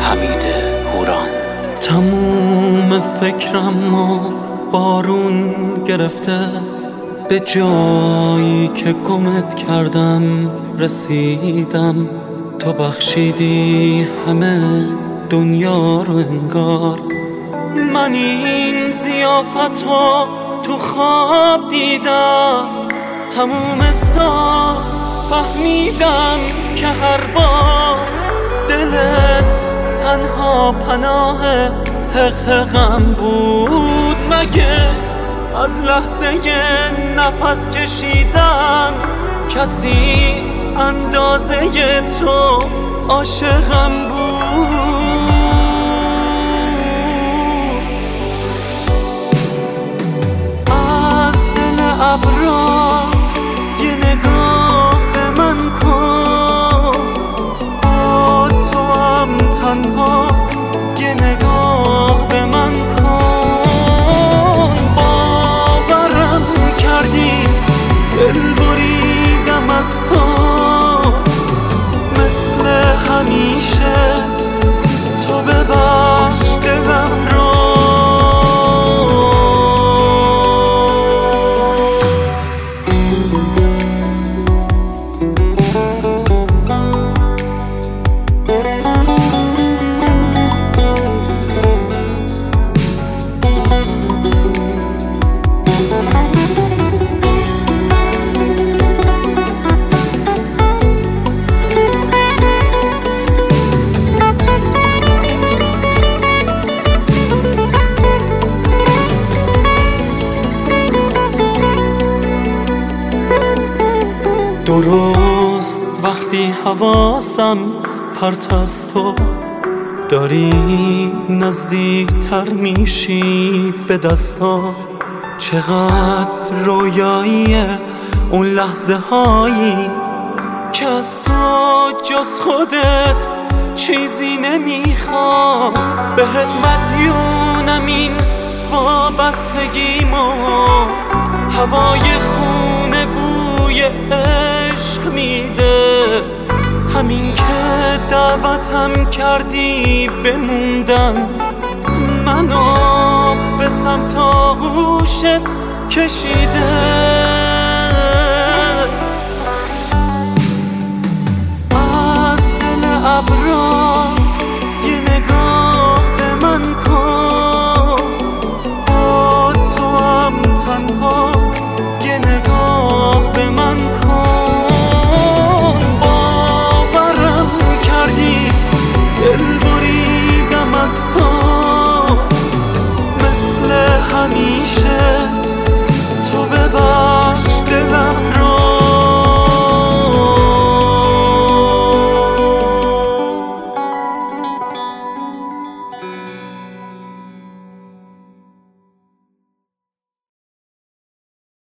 حمید هوران. تموم فکرم و بارون گرفته، به جایی که گمت کردم رسیدم. تو بخشیدی همه دنیا رو انگار. من این ضیافتو تو خواب دیدم، تموم سال فهمیدم که هر بار دلت تنها پناه حقم بود. مگه از لحظه نفس کشیدن کسی اندازه تو عاشقم بود؟ از دل ابرا یه نگاه به من کن، با تو هم تنها یه نگاه به من کن. باورم کردی دل بریدم از تو، مثل همیشه تو ببخش دلم رو. درست وقتی حواسم پرت از تو، داری نزدیکتر میشی به دستا. چقدر رویاییه اون لحظه هایی که از تو جز خودت چیزی نمیخوام. بهت مدیونم این وابستگیمو، هوای خونه بوی عشق میده. همین که دعوتم کردی بموندن، منو به سمت آغوشت کشیده.